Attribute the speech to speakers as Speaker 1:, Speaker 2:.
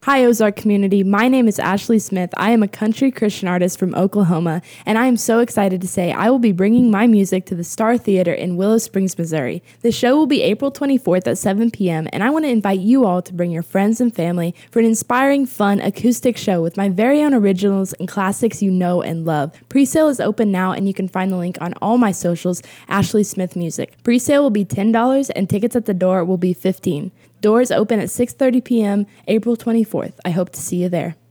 Speaker 1: Hi, Ozark community. My name is Ashley Smith. I am a country Christian artist from Oklahoma, and I am so excited to say I will be bringing my music to the Star Theater in Willow Springs, Missouri. The show will be April 24th at 7 p.m., and I want to invite you all to bring your friends and family for an inspiring, fun, acoustic show with my very own originals and classics you know and love. Presale is open now, and you can find the link on all my socials, Ashley Smith Music. Presale will be $10, and tickets at the door will be $15. Doors open at 6:30 p.m. April 24th. I hope to see you there.